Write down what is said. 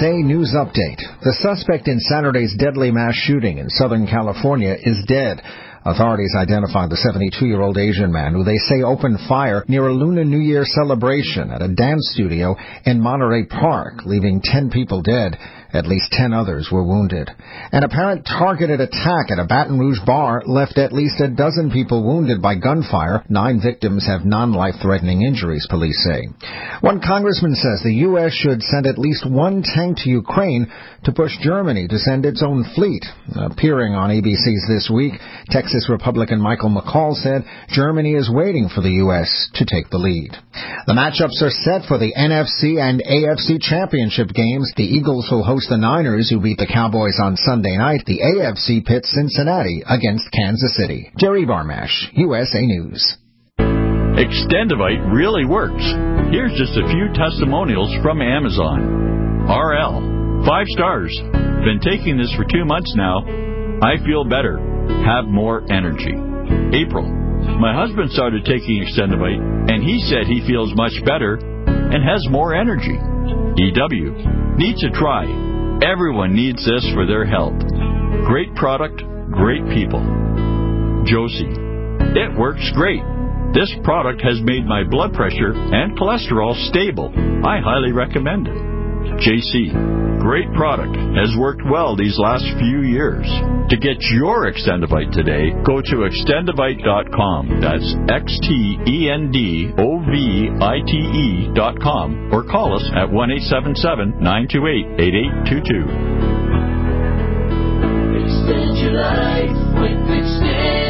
USA News Update. The suspect in Saturday's deadly mass shooting in Southern California is dead. Authorities identified the 72-year-old Asian man who they say opened fire near a Lunar New Year celebration at a dance studio in Monterey Park, leaving 10 people dead. At least 10 others were wounded. An apparent targeted attack at a Baton Rouge bar left at least a dozen people wounded by gunfire. 9 victims have non-life-threatening injuries, police say. One congressman says the U.S. should send at least one tank to Ukraine to push Germany to send its own fleet. Appearing on ABC's This Week, Texas Republican Michael McCall said Germany is waiting for the U.S. to take the lead. The matchups are set for the NFC and AFC championship games. The Eagles will host the Niners, who beat the Cowboys on Sunday night. The AFC pits Cincinnati against Kansas City. Jerry Barmash, USA News. Extendivite really works. Here's just a few testimonials from Amazon. RL, 5 stars. Been taking this for 2 months now. I feel better. Have more energy. April, my husband started taking Extendivite, and he said he feels much better and has more energy. EW, needs a try. Everyone needs this for their health. Great product, great people. Josie, it works great. This product has made my blood pressure and cholesterol stable. I highly recommend it. JC, great product. Has worked well these last few years. To get your Extendivite today, go to extendivite.com. That's XTENDOVITE.com or call us at 1-877-928-8822. Extend your life with Extend.